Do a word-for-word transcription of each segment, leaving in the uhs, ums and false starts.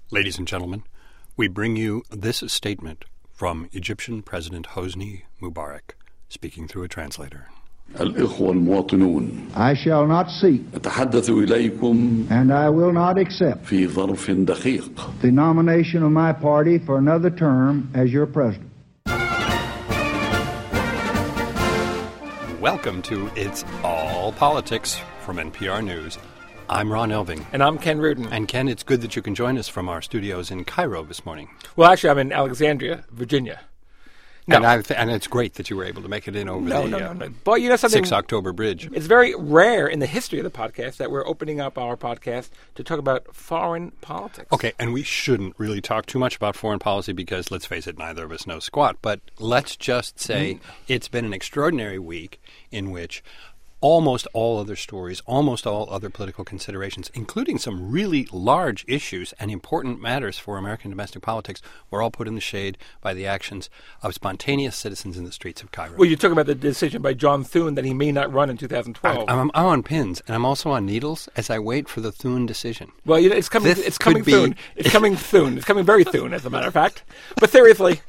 Ladies and gentlemen, we bring you this statement from Egyptian President Hosni Mubarak, speaking through a translator. الإخوة المواطنون I shall not seek أتحدث إليكم and I will not accept في ظرف دقيق the nomination of my party for another term as your president. Welcome to It's All Politics from N P R News. I'm Ron Elving. And I'm Ken Rudin. And Ken, it's good that you can join us from our studios in Cairo this morning. Well, actually, I'm in Alexandria, Virginia. No. And, I th- and it's great that you were able to make it in over no, the no, uh, no, no. But you know something? sixth of October bridge. It's very rare in the history of the podcast that we're opening up our podcast to talk about foreign politics. Okay, and we shouldn't really talk too much about foreign policy because, let's face it, neither of us know squat. But let's just say mm. it's been an extraordinary week in which almost all other stories, almost all other political considerations, including some really large issues and important matters for American domestic politics, were all put in the shade by the actions of spontaneous citizens in the streets of Cairo. Well, you're talking about the decision by John Thune that he may not run in two thousand twelve. I'm, I'm, I'm on pins, and I'm also on needles as I wait for the Thune decision. Well, you know, it's coming. This it's coming be... Thune. It's coming Thune. It's coming very Thune, as a matter of fact. But seriously.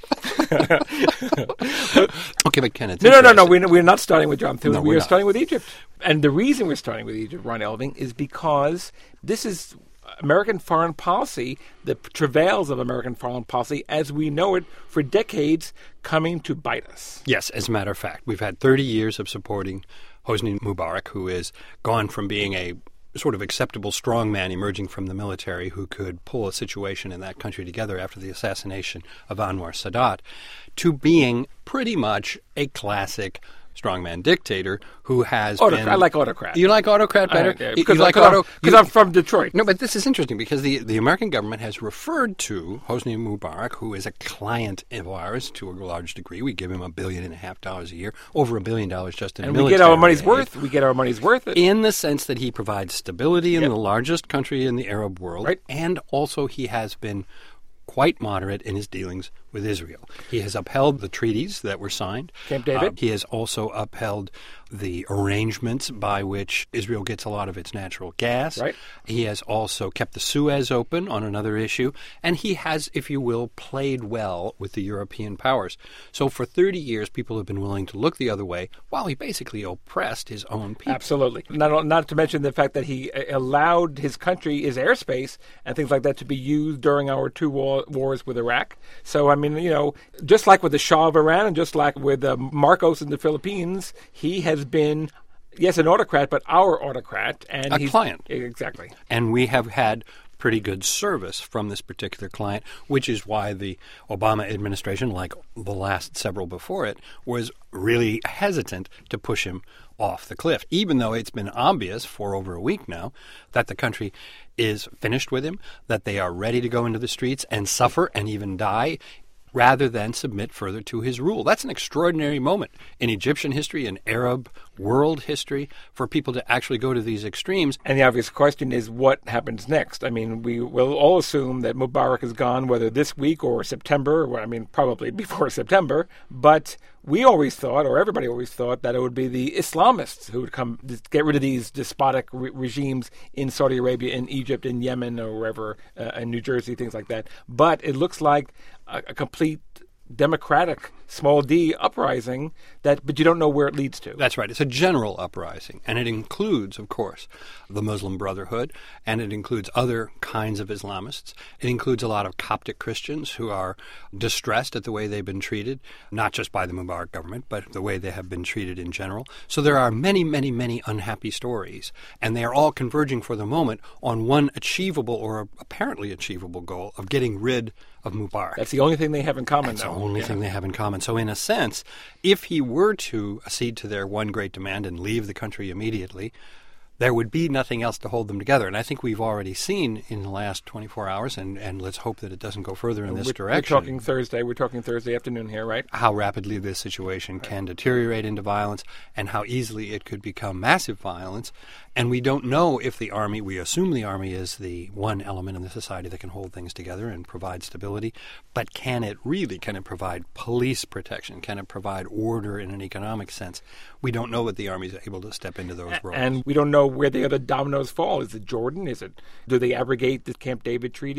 Okay, but Ken, it's no, no, no, no. We're, we're not starting with John Thune. No, we are not. starting with Egypt. And the reason we're starting with Egypt, Ron Elving, is because this is American foreign policy, the travails of American foreign policy as we know it for decades, coming to bite us. Yes, as a matter of fact. We've had thirty years of supporting Hosni Mubarak, who has gone from being a sort of acceptable strongman emerging from the military who could pull a situation in that country together after the assassination of Anwar Sadat, to being pretty much a classic strongman dictator who has Autocrat. been... I like autocrat. You like autocrat better? I, yeah, You- because you like I'm, auto? because you- I'm from Detroit. No, but this is interesting because the, the American government has referred to Hosni Mubarak, who is a client of ours to a large degree. We give him a billion and a half dollars a year, over a billion dollars just in and military we get our money's aid, worth. We get our money's worth. in the sense that he provides stability in Yep. the largest country in the Arab world, Right. and also he has been quite moderate in his dealings with Israel. He has upheld the treaties that were signed. Camp David. Uh, he has also upheld the arrangements by which Israel gets a lot of its natural gas. Right. He has also kept the Suez open on another issue, and he has, if you will, played well with the European powers. So for thirty years, people have been willing to look the other way while he basically oppressed his own people. Absolutely. Not, not to mention the fact that he uh, allowed his country, his airspace, and things like that to be used during our two war, wars with Iraq. So, I mean, you know, just like with the Shah of Iran and just like with uh, Marcos in the Philippines, he has been, yes, an autocrat, but our autocrat. And A he's, client. Exactly. And we have had pretty good service from this particular client, which is why the Obama administration, like the last several before it, was really hesitant to push him off the cliff, even though it's been obvious for over a week now that the country is finished with him, that they are ready to go into the streets and suffer and even die rather than submit further to his rule. That's an extraordinary moment in Egyptian history, in Arab world history, for people to actually go to these extremes. And the obvious question is what happens next? I mean, we will all assume that Mubarak is gone, whether this week or September, or, I mean, probably before September, but we always thought, or everybody always thought, that it would be the Islamists who would come get rid of these despotic re- regimes in Saudi Arabia, in Egypt, in Yemen, or wherever, uh, in New Jersey, things like that. But it looks like a, a complete democratic, small d, uprising, that, but you don't know where it leads to. That's right. It's a general uprising, and it includes, of course, the Muslim Brotherhood, and it includes other kinds of Islamists. It includes a lot of Coptic Christians who are distressed at the way they've been treated, not just by the Mubarak government, but the way they have been treated in general. So there are many, many, many unhappy stories, and they are all converging for the moment on one achievable or apparently achievable goal of getting rid of Mubarak. That's the only thing they have in common, That's though. the only Yeah. thing they have in common. So in a sense, if he were to accede to their one great demand and leave the country immediately, there would be nothing else to hold them together. And I think we've already seen in the last twenty-four hours, and, and let's hope that it doesn't go further in this we're, direction. We're talking Thursday. We're talking Thursday afternoon here, right? How rapidly this situation can deteriorate into violence and how easily it could become massive violence. And we don't know if the army, we assume the army is the one element in the society that can hold things together and provide stability, but can it really, can it provide police protection? Can it provide order in an economic sense? We don't know that the army is able to step into those roles. And we don't know where the other dominoes fall. Is it Jordan? Is it, do they abrogate the Camp David Treaty?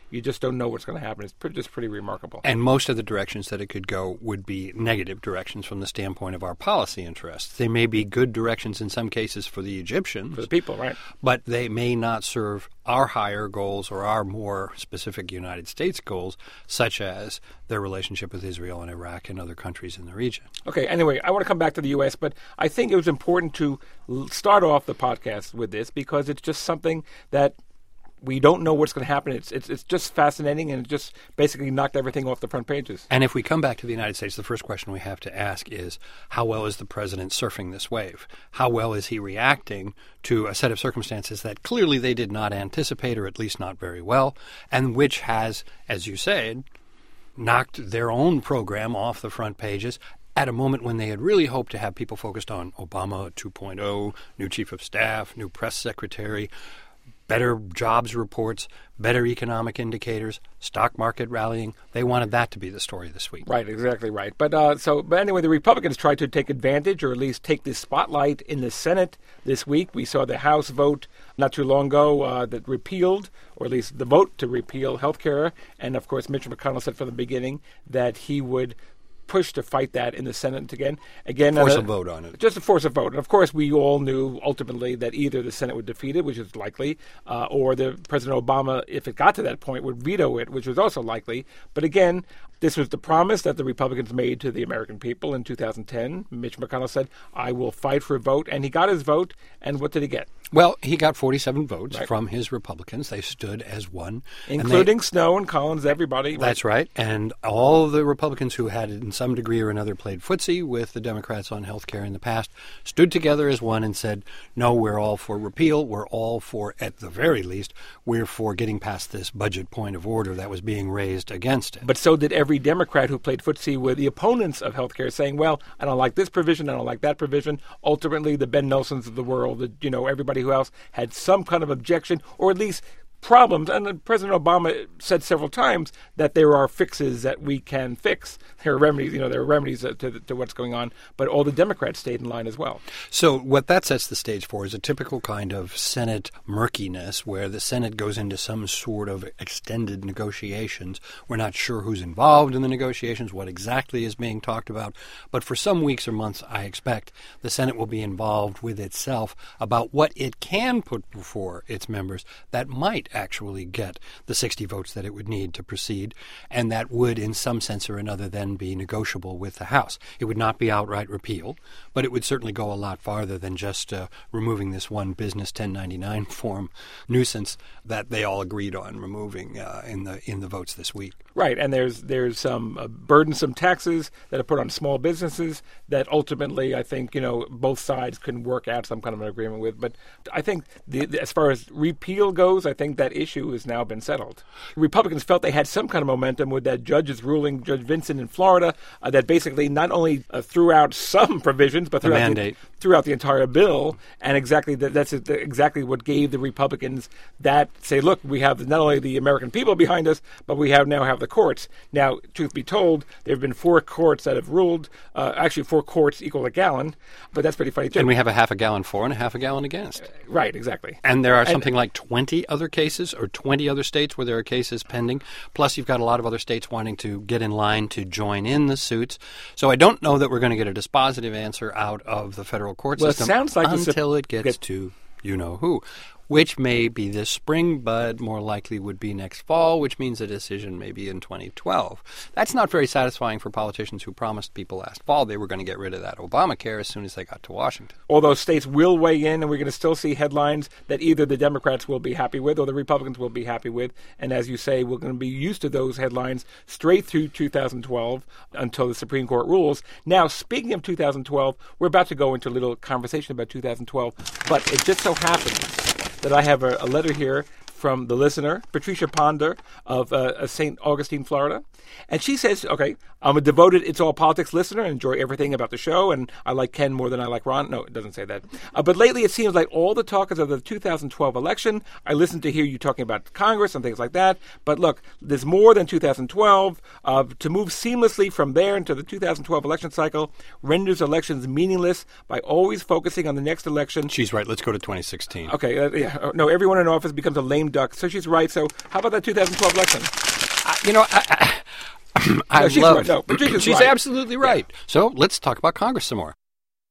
you just don't know what's going to happen. It's pretty, just pretty remarkable. And most of the directions that it could go would be negative directions from the standpoint of our policy interests. They may be good directions in some cases for the Egyptians. For the people, right. But they may not serve our higher goals or our more specific United States goals, such as their relationship with Israel and Iraq and other countries in the region. Okay, anyway, I want to come back to the U S, but I think it was important to l- start off the podcast with this because it's just something that we don't know what's going to happen. It's, it's it's just fascinating, and it just basically knocked everything off the front pages. And if we come back to the United States, the first question we have to ask is, how well is the president surfing this wave? How well is he reacting to a set of circumstances that clearly they did not anticipate, or at least not very well, and which has, as you said, knocked their own program off the front pages at a moment when they had really hoped to have people focused on Obama two point oh, new chief of staff, new press secretary, better jobs reports, better economic indicators, stock market rallying. They wanted that to be the story this week. Right, exactly right. But uh, so, but anyway, the Republicans tried to take advantage, or at least take the spotlight in the Senate this week. We saw the House vote not too long ago uh, that repealed, or at least the vote to repeal health care. And of course, Mitch McConnell said from the beginning that he would push to fight that in the Senate again. Again, Force uh, a vote on it. Just to force a vote. And of course, we all knew ultimately that either the Senate would defeat it, which is likely, uh, or the President Obama, if it got to that point, would veto it, which was also likely. But again, this was the promise that the Republicans made to the American people in two thousand ten. Mitch McConnell said, I will fight for a vote. And he got his vote. And what did he get? Well, he got forty-seven votes right. from his Republicans. They stood as one. Including they, Snowe and Collins, everybody. That's right. And all the Republicans who had, in some degree or another, played footsie with the Democrats on health care in the past stood together as one and said, no, we're all for repeal. We're all for, at the very least, we're for getting past this budget point of order that was being raised against it. But so did every Democrat who played footsie with the opponents of health care, saying, well, I don't like this provision, I don't like that provision. Ultimately, the Ben Nelsons of the world, the, you know, everybody who else had some kind of objection, or at least problems. And President Obama said several times that there are fixes that we can fix. There are remedies, you know, there are remedies to, to what's going on. But all the Democrats stayed in line as well. So what that sets the stage for is a typical kind of Senate murkiness where the Senate goes into some sort of extended negotiations. We're not sure who's involved in the negotiations, what exactly is being talked about. But for some weeks or months, I expect the Senate will be involved with itself about what it can put before its members that might actually get the sixty votes that it would need to proceed, and that would, in some sense or another, then be negotiable with the House. It would not be outright repeal, but it would certainly go a lot farther than just uh, removing this one business ten ninety-nine form nuisance that they all agreed on removing uh, in the in the votes this week. Right, and there's there's some uh, burdensome taxes that are put on small businesses that ultimately, I think, you know, both sides can work out some kind of an agreement with. But I think the, the, as far as repeal goes, I think that issue has now been settled. Republicans felt they had some kind of momentum with that judge's ruling, Judge Vincent in Florida, uh, that basically not only uh, threw out some provisions, but threw the out mandate. The, throughout the entire bill, and exactly that, that's exactly what gave the Republicans that say, look, we have not only the American people behind us, but we have now have the courts. Now, truth be told, there have been four courts that have ruled, uh, actually four courts equal a gallon, but that's pretty funny too. And we have a half a gallon for and a half a gallon against. Uh, right, exactly. And there are and, something like twenty other cases or twenty other states where there are cases pending. Plus, you've got a lot of other states wanting to get in line to join in the suits. So I don't know that we're going to get a dispositive answer out of the federal court well, system it sounds like until the, it gets get, to you-know-who, which may be this spring, but more likely would be next fall, which means a decision may be in twenty twelve. That's not very satisfying for politicians who promised people last fall they were going to get rid of that Obamacare as soon as they got to Washington. Although states will weigh in, and we're going to still see headlines that either the Democrats will be happy with or the Republicans will be happy with. And as you say, we're going to be used to those headlines straight through two thousand twelve until the Supreme Court rules. Now, speaking of two thousand twelve, we're about to go into a little conversation about two thousand twelve, but it just so happens that I have a, a letter here from the listener, Patricia Ponder of uh, Saint Augustine, Florida. And she says, okay, I'm a devoted It's All Politics listener and enjoy everything about the show, and I like Ken more than I like Ron. No, it doesn't say that. Uh, but lately it seems like all the talk is of the two thousand twelve election. I listen to hear you talking about Congress and things like that. But look, there's more than two thousand twelve. Uh, to move seamlessly from there into the two thousand twelve election cycle renders elections meaningless by always focusing on the next election. She's right. Let's go to twenty sixteen. Okay. Uh, yeah. No, everyone in office becomes a lame lame duck. So she's right. So how about that two thousand twelve election? Uh, you know, I, I, I No, she's love. right. No, Patricia's she's right. absolutely right. Yeah. So let's talk about Congress some more.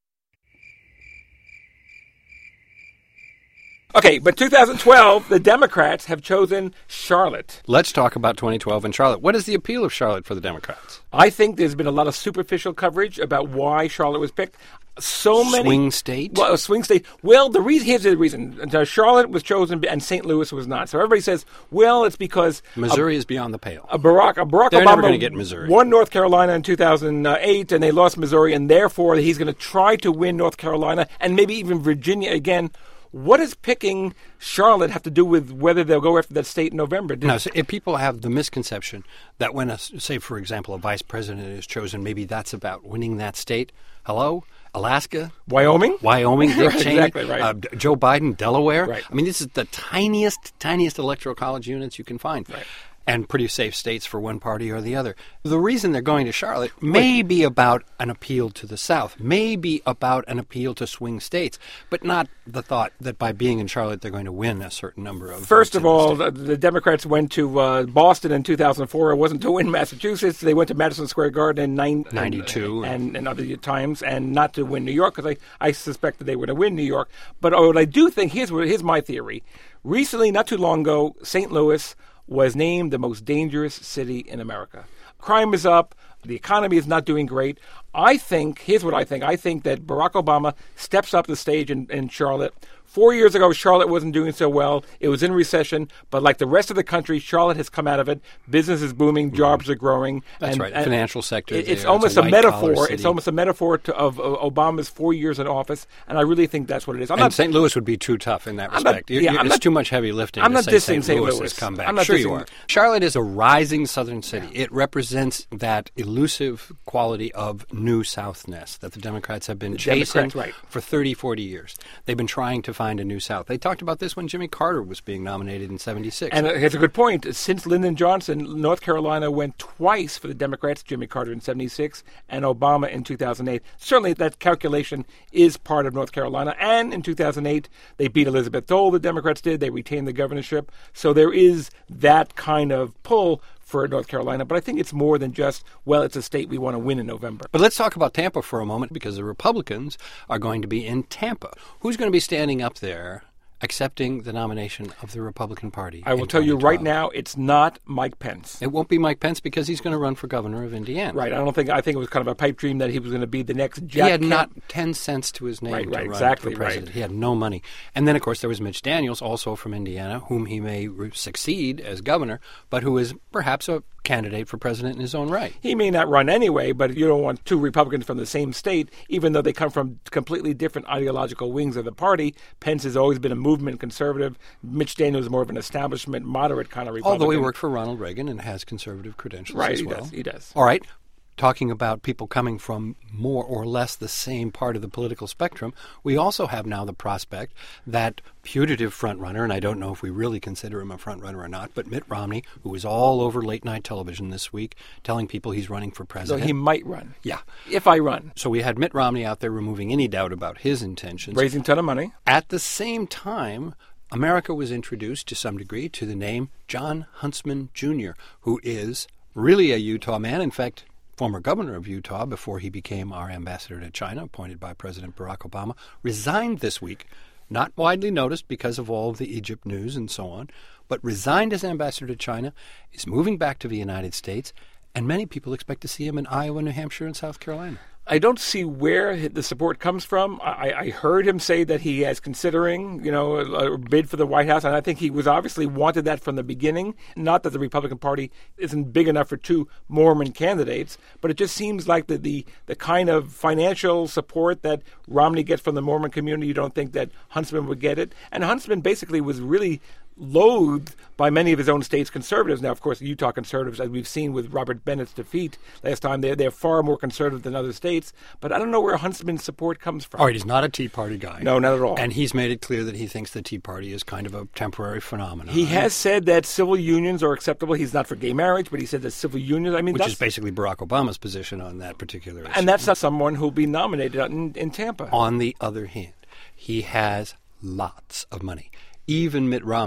Okay, but two thousand twelve, the Democrats have chosen Charlotte. Let's talk about twenty twelve in Charlotte. What is the appeal of Charlotte for the Democrats? I think there's been a lot of superficial coverage about why Charlotte was picked. So many swing state. Well, a swing state. Well, the reason here's the reason: uh, Charlotte was chosen and Saint Louis was not. So everybody says, well, it's because Missouri is beyond the pale. A Barack, a Barack They're Obama never going to get Missouri. won North Carolina in two thousand eight, and they lost Missouri, and therefore he's going to try to win North Carolina and maybe even Virginia again. What does picking Charlotte have to do with whether they'll go after that state in November? Did no, so if people have the misconception that when, a, say, for example, a vice president is chosen, maybe that's about winning that state. Hello? Alaska? Wyoming? Wyoming, Dick Right, Cheney, exactly, right. uh, D- Joe Biden, Delaware. Right. I mean, this is the tiniest, tiniest electoral college units you can find. Right. And pretty safe states for one party or the other. The reason they're going to Charlotte may be about an appeal to the South, may be about an appeal to swing states, but not the thought that by being in Charlotte they're going to win a certain number of First votes of in the all, state. the, the Democrats went to uh, Boston in two thousand four. It wasn't to win Massachusetts. They went to Madison Square Garden in nine, ninety-two. And, and, and other times, and not to win New York, because I, I suspect that they were going to win New York. But what I do think, here's, what, here's my theory. Recently, not too long ago, Saint Louis was named the most dangerous city in America. Crime is up. The economy is not doing great. I think, here's what I think. I think that Barack Obama steps up the stage in, in Charlotte. Four years ago, Charlotte wasn't doing so well. It was in recession. But like the rest of the country, Charlotte has come out of it. Business is booming. Jobs are growing. That's and, right. and Financial sector. It, it's there. almost it's a, a metaphor. white-collar It's city. almost a metaphor to, of, of Obama's four years in office. And I really think that's what it is. I'm and not, Saint Louis would be too tough in that I'm not- respect. You- yeah, you- I'm it's not- too much heavy lifting I'm to not say dissing Saint Saint Louis Louis. has come back. I'm not sure you dissing- are. Charlotte is a rising southern city. It represents that elusive quality of New Southness that the Democrats have been chasing Democrats, right. for thirty, forty years. They've been trying to find a New South. They talked about this when Jimmy Carter was being nominated in seventy-six. And it's a good point. Since Lyndon Johnson, North Carolina went twice for the Democrats, Jimmy Carter in seventy-six and Obama in two thousand eight. Certainly that calculation is part of North Carolina. And in two thousand eight, they beat Elizabeth Dole, the Democrats did. They retained the governorship. So there is that kind of pull for North Carolina. But I think it's more than just, well, it's a state we want to win in November. But let's talk about Tampa for a moment, because the Republicans are going to be in Tampa. Who's going to be standing up there accepting the nomination of the Republican Party? I will in tell you twenty right twelve? now, it's not Mike Pence. It won't be Mike Pence because he's going to run for governor of Indiana. Right. I don't think, I think it was kind of a pipe dream that he was going to be the next Jack he had Kemp. not ten cents to his name Right, to right, run exactly, for president. right. He had no money. And then, of course, there was Mitch Daniels, also from Indiana, whom he may re- succeed as governor, but who is perhaps a candidate for president in his own right. He may not run anyway, but you don't want two Republicans from the same state, even though they come from completely different ideological wings of the party. Pence has always been a movement conservative. Mitch Daniels is more of an establishment, moderate kind of Republican. Although he worked for Ronald Reagan and has conservative credentials Right, as he well. does, he does. All right. Talking about people coming from more or less the same part of the political spectrum, we also have now the prospect that putative frontrunner, and I don't know if we really consider him a frontrunner or not, but Mitt Romney, who was all over late-night television this week telling people he's running for So president. he might run. Yeah. If I run. So we had Mitt Romney out there removing any doubt about his intentions. Raising a ton of money. At the same time, America was introduced to some degree to the name John Huntsman Junior, who is really a Utah man. In fact, former governor of Utah before he became our ambassador to China, appointed by President Barack Obama, resigned this week. Not widely noticed because of all of the Egypt news and so on, but resigned as ambassador to China, is moving back to the United States, and many people expect to see him in Iowa, New Hampshire, and South Carolina. I don't see where the support comes from. I, I heard him say that he is considering, you know, a, a bid for the White House, and I think he was obviously wanted that from the beginning. Not that the Republican Party isn't big enough for two Mormon candidates, but it just seems like the the, the kind of financial support that Romney gets from the Mormon community, you don't think that Huntsman would get it. And Huntsman basically was really loathed by many of his own state's conservatives. Now, of course, Utah conservatives, as we've seen with Robert Bennett's defeat last time, they're, they're far more conservative than other states. But I don't know where Huntsman's support comes from. All right, he's not a Tea Party guy. No, not at all. And he's made it clear that he thinks the Tea Party is kind of a temporary phenomenon. He has said that civil unions are acceptable. He's not for gay marriage, but he said that civil unions, I mean, Which that's, is basically Barack Obama's position on that particular issue. and that's not someone who'll be nominated in, in Tampa. On the other hand, he has lots of money. Even Mitt Romney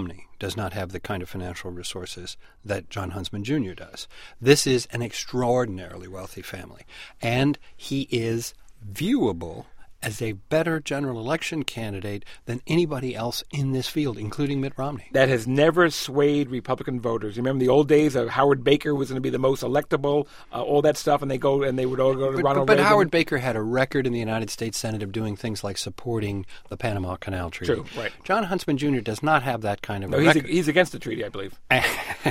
does not have the kind of financial resources that Jon Huntsman Junior does. This is an extraordinarily wealthy family, and he is viewable as a better general election candidate than anybody else in this field, including Mitt Romney. That has never swayed Republican voters. You remember the old days of Howard Baker was going to be the most electable, uh, all that stuff, and they go and they would all go to but, Ronald but, but Reagan. Howard Baker had a record in the United States Senate of doing things like supporting the Panama Canal Treaty. True, right. Jon Huntsman Junior does not have that kind of No, a he's, record. a, he's against the treaty, I believe. and,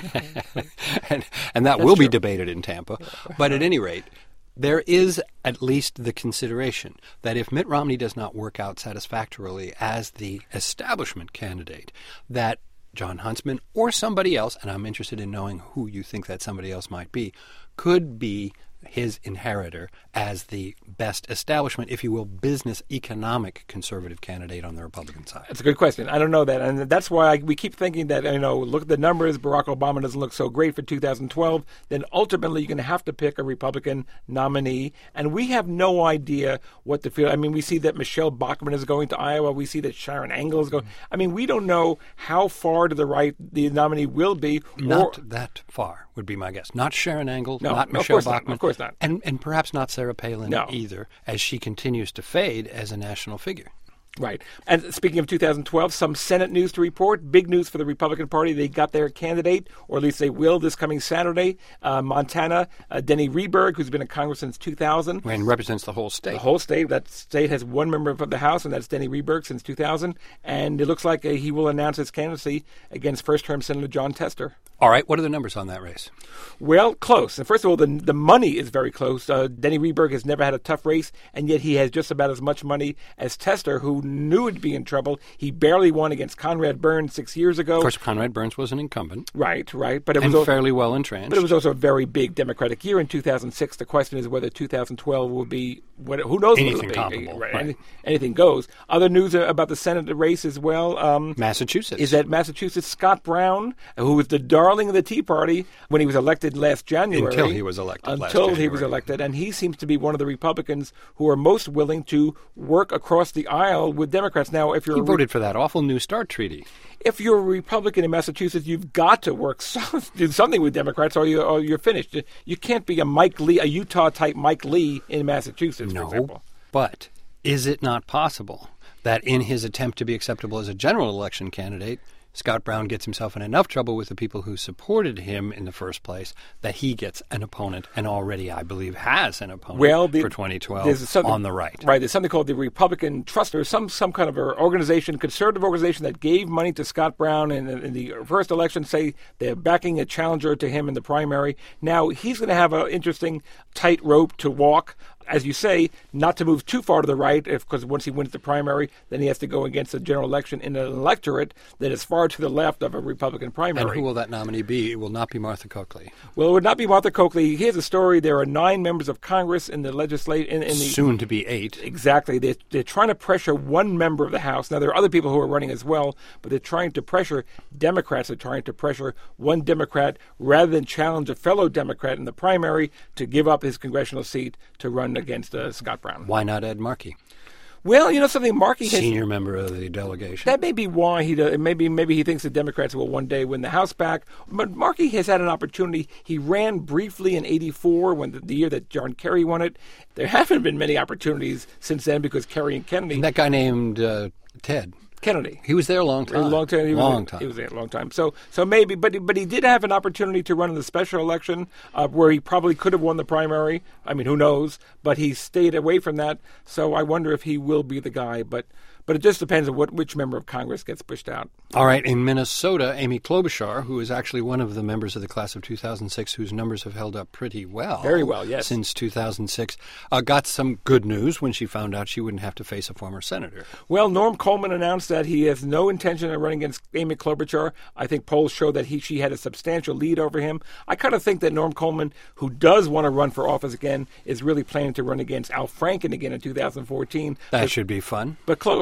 and that That's will be true. debated in Tampa. But at any rate, there is at least the consideration that if Mitt Romney does not work out satisfactorily as the establishment candidate, that Jon Huntsman or somebody else, and I'm interested in knowing who you think that somebody else might be, could be his inheritor as the best establishment, if you will, business economic conservative candidate on the Republican side. That's a good question. I don't know that. And that's why I, we keep thinking that, you know, look at the numbers. Barack Obama doesn't look so great for two thousand twelve. Then ultimately you're going to have to pick a Republican nominee. And we have no idea what the field. I mean, we see that Michelle Bachmann is going to Iowa. We see that Sharon Angle is going. I mean, we don't know how far to the right the nominee will be. Not or, that far, would be my guess. Not Sharon Angle, No, not no, of Michelle course not, Bachmann. of course not. And, and perhaps not Sarah Palin No. either, as she continues to fade as a national figure. Right. And speaking of two thousand twelve, some Senate news to report. Big news for the Republican Party. They got their candidate, or at least they will this coming Saturday. Uh, Montana, uh, Denny Rehberg, who's been in Congress since two thousand. And represents the whole state. The whole state. That state has one member of the House, and that's Denny Rehberg since two thousand. And it looks like uh, he will announce his candidacy against first-term Senator John Tester. All right, what are the numbers on that race? Well, close. And first of all, the the money is very close. Uh, Denny Rehberg has never had a tough race, and yet he has just about as much money as Tester, who knew it'd be in trouble. He barely won against Conrad Burns six years ago. Of course, Conrad Burns was an incumbent. Right, right. But it and was al- fairly well entrenched. But it was also a very big Democratic year in two thousand six. The question is whether two thousand twelve will be, what, who knows Anything what it'll be. comparable, Right. right. Any, anything goes. Other news about the Senate race as well. Um, Massachusetts. is that Massachusetts Scott Brown, who was the darling of the Tea Party when he was elected last January. Until he was elected last Until he was January. elected. And he seems to be one of the Republicans who are most willing to work across the aisle with Democrats. Now, if you're He a Re- voted for that awful New START treaty. if you're a Republican in Massachusetts, you've got to work so, do something with Democrats, or, you, or you're finished. You can't be a Mike Lee, a Utah-type Mike Lee in Massachusetts, for No, example. but is it not possible that in his attempt to be acceptable as a general election candidate, Scott Brown gets himself in enough trouble with the people who supported him in the first place that he gets an opponent, and already, I believe, has an opponent Well, the, for twenty twelve there's something- on the right. Right. There's something called the Republican Trust, or some some kind of a organization, conservative organization that gave money to Scott Brown in, in the first election. Say they're backing a challenger to him in the primary. Now he's going to have an interesting tightrope to walk. As you say, not to move too far to the right, because once he wins the primary, then he has to go against the general election in an electorate that is far to the left of a Republican primary. And who will that nominee be? It will not be Martha Coakley. Well, it would not be Martha Coakley. Here's a story. There are nine members of Congress in the legislate in, in the Soon to be eight. Exactly. They're, they're trying to pressure one member of the House. Now, there are other people who are running as well, but they're trying to pressure, Democrats are trying to pressure one Democrat rather than challenge a fellow Democrat in the primary to give up his congressional seat to run against uh, Scott Brown. Why not Ed Markey, Well, you know something, Markey has... senior member of the delegation? That may be why he does. Maybe maybe he thinks the Democrats will one day win the House back. But Markey has had an opportunity. He ran briefly in eighty-four, when the, the year that John Kerry won it. There haven't been many opportunities since then because Kerry and Kennedy. And that guy named uh, Ted. Kennedy. He was there a long time. A long time. He was long there, time. He was there a long time. So, so maybe, but but he did have an opportunity to run in the special election, uh, where he probably could have won the primary. I mean, who knows? But he stayed away from that. So I wonder if he will be the guy. But but it just depends on what which member of Congress gets pushed out. All right, in Minnesota, Amy Klobuchar, who is actually one of the members of the class of two thousand six whose numbers have held up pretty well. Very well, yes. Since two thousand six, uh, got some good news when she found out she wouldn't have to face a former senator. Well, Norm Coleman announced that he has no intention of running against Amy Klobuchar. I think polls show that he she had a substantial lead over him. I kind of think that Norm Coleman, who does want to run for office again, is really planning to run against Al Franken again in two thousand fourteen. That but, should be fun. But Clo-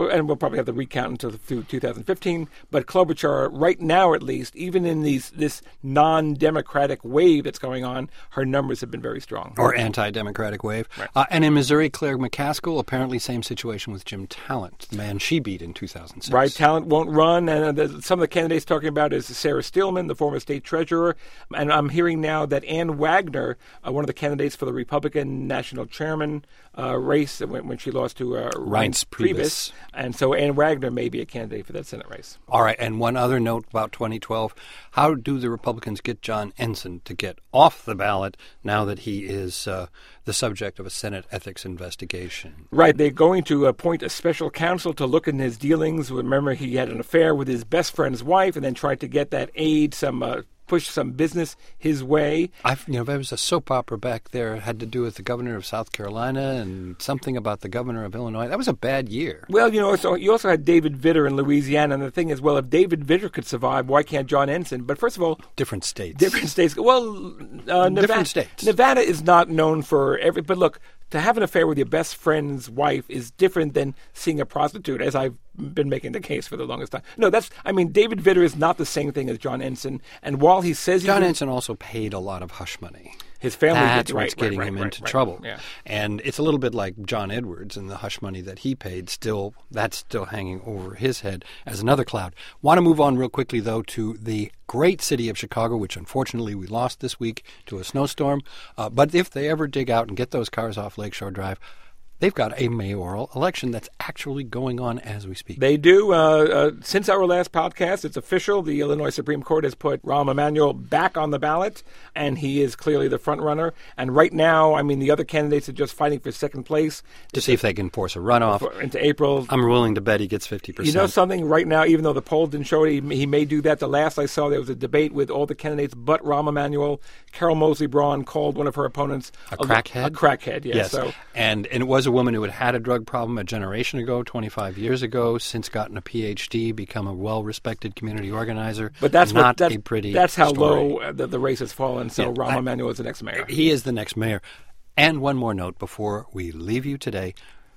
and we'll probably have the recount until through two thousand fifteen. But Klobuchar, right now at least, even in these this non-democratic wave that's going on, her numbers have been very strong. Or anti-democratic wave. Right. Uh, and in Missouri, Claire McCaskill, apparently same situation with Jim Talent, the man she beat in two thousand six. Right, Talent won't run, and uh, the, some of the candidates talking about is Sarah Stillman, the former state treasurer, and I'm hearing now that Ann Wagner, uh, one of the candidates for the Republican national chairman uh, race when, when she lost to uh, Reince Priebus, and so Ann Wagner may be a candidate for that Senate race. All right, and one other note about twenty twelve. How do the Republicans get John Ensign to get off the ballot now that he is uh, the subject of a Senate ethics investigation? Right, they're going to appoint a special counsel to look in his dealings. Remember, he had an affair with his best friend's wife and then tried to get that aid, some uh, push some business his way. I've, you know, there was a soap opera back there. It had to do with the governor of South Carolina and something about the governor of Illinois. That was a bad year. Well, you know, so you also had David Vitter in Louisiana, and the thing is, well, if David Vitter could survive, why can't John Ensign? But first of all, different states. Different states. Well, uh, Nevada, different states. Nevada is not known for every. But look, to have an affair with your best friend's wife is different than seeing a prostitute, as I've been making the case for the longest time. No, that's, I mean, David Vitter is not the same thing as John Ensign. And while he says... John Ensign also paid a lot of hush money. His family That's did, what's right, getting right, him right, into right, trouble. Yeah. And it's a little bit like John Edwards and the hush money that he paid. Still, that's still hanging over his head as another cloud. Want to move on real quickly, though, to the great city of Chicago, which unfortunately we lost this week to a snowstorm. Uh, but if they ever dig out and get those cars off Lakeshore Drive, they've got a mayoral election that's actually going on as we speak. They do. Uh, uh, since our last podcast, it's official. The Illinois Supreme Court has put Rahm Emanuel back on the ballot, and he is clearly the front runner. And right now, I mean, the other candidates are just fighting for second place. To see if they can force a runoff. Into April. I'm willing to bet he gets fifty percent. You know something? Right now, even though the poll didn't show it, he, he may do that. The last I saw, there was a debate with all the candidates but Rahm Emanuel. Carol Moseley Braun called one of her opponents a crackhead. A crackhead, yeah, yes. So. And, and it was a woman who had had a drug problem a generation ago, twenty-five years ago, since gotten a P H D, become a well-respected community organizer. But that's not what, that's, a pretty That's how story. low the, the race has fallen. So yeah, Rahm Emanuel is the next mayor. He is the next mayor. And one more note before we leave you today.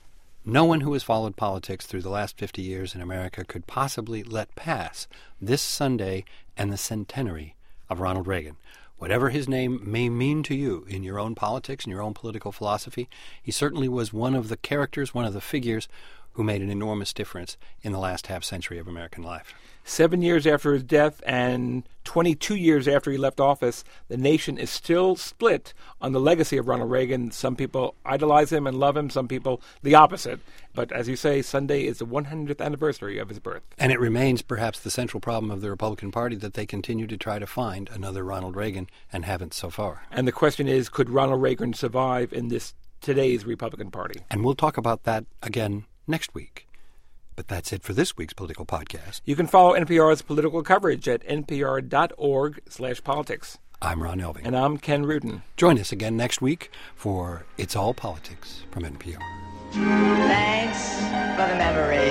No one who has followed politics through the last fifty years in America could possibly let pass this Sunday and the centenary of Ronald Reagan. Whatever his name may mean to you in your own politics and your own political philosophy, he certainly was one of the characters, one of the figures who made an enormous difference in the last half century of American life. Seven years after his death and twenty-two years after he left office, the nation is still split on the legacy of Ronald Reagan. Some people idolize him and love him, some people the opposite. But as you say, Sunday is the one hundredth anniversary of his birth. And it remains perhaps the central problem of the Republican Party that they continue to try to find another Ronald Reagan and haven't so far. And the question is, could Ronald Reagan survive in this today's Republican Party? And we'll talk about that again next week. But that's it for this week's Political Podcast. You can follow N P R's political coverage at npr.org slash politics. I'm Ron Elving. And I'm Ken Rudin. Join us again next week for It's All Politics from N P R. Thanks for the memory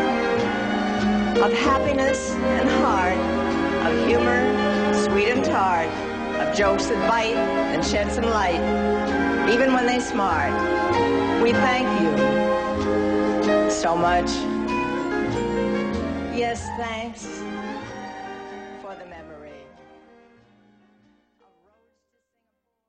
of happiness and heart, of humor, sweet and tart, of jokes that bite and shed some light, even when they smart. We thank you so much. Yes, thanks.